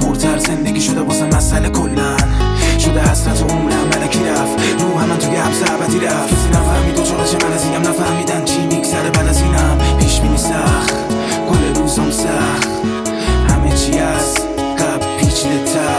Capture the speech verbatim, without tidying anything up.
پرتر زندگی شده واسه مسئله کلن، شده حسرت و عمرم ملکی رفت، روح من توی حبس ابدی رفت. کسی نفهمید و چالش من از اینم نفهمیدن چی میگذره بعد از اینم. پیش بینی سخت، کل روزم سخت، همه چی از قبل پیچیده تر.